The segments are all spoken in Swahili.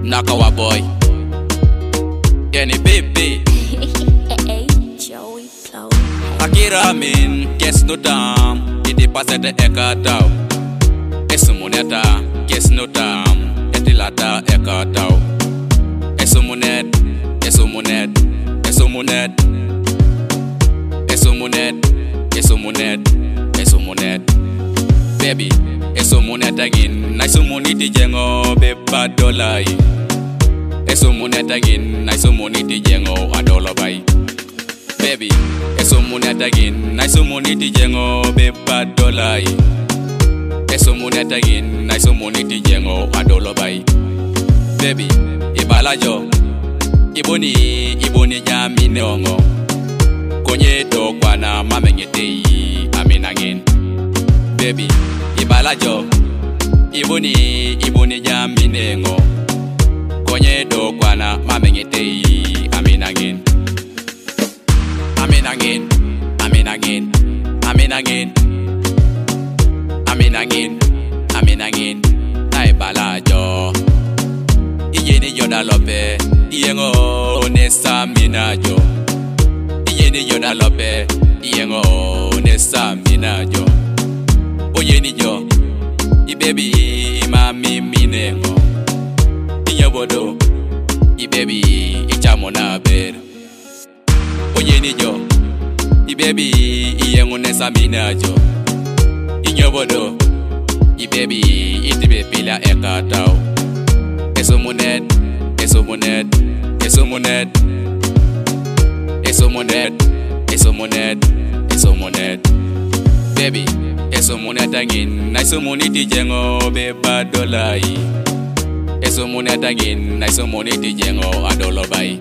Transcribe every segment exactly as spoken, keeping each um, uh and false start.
Nakawa boy. Any baby. Joey Flow. Akira min, guess no dam. It passed the eka tau. Esumuneta, guess no dam. Etilata eka tau. Esumunet, esumunet, esumunet. Esumunet, esumunet, esumunet. Baby, esumunet again. Nice sumuniti jengo beba dolai. Esumunet again. Nice sumuniti jengo adola bai. Baby, esumunet again. Nice sumuniti jengo beba dolai. Esumunet again. Nice sumuniti jengo adola bai. Baby, ibalajo. Iboni, iboni jami neongo. Konye do kwana mamengete aminangin. Baby, ibalajo. Iboni, iboni jami nengo. Konye do kwana mamengete aminangin. Aminangin, aminangin, aminangin. Aminangin, aminangin. Na ibalajo. Iyeni yoda lope, iyengo nesa minajo. Iyeni yoda lope, iyengo nesa minajo. Oyeni jo, i baby mami minengo. Inyobodo, i baby ichamona ber. Oyeni jo, i baby iyengo nesa minajo. Inyobodo, i baby itibe pila ekatao. Esumunet, esumunet, esumunet. Esumunet, esumunet, esumunet. Baby, esumunet again. Na esumuniti jengo beba dolai. Esumunet again. Na esumuniti jengo adolobai.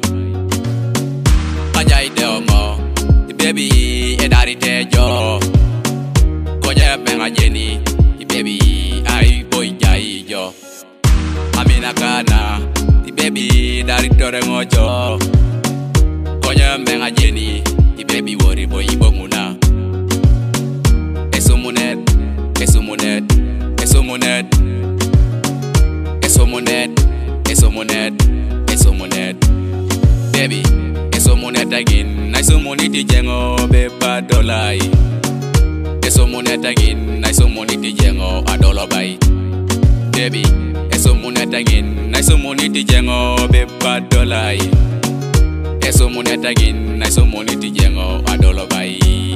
Ajay deomo, baby edari tejo. Konya benga jeni, baby ay boy jai jo. Amina kana, the baby dari tore ngojo. Konya menga jeni, the baby worry boy ibonguna. Esumunet, esumunet, esumunet. Esumunet, esumunet, esumunet. Baby, esumunet again. Na esumuniti jengo beba dolai. Esumunet again. Na esumuniti jengo adolobai. Baby, esumunet again. Na esumuniti jengo beba dolai. Esumunet again. Na esumuniti jengo adolobai.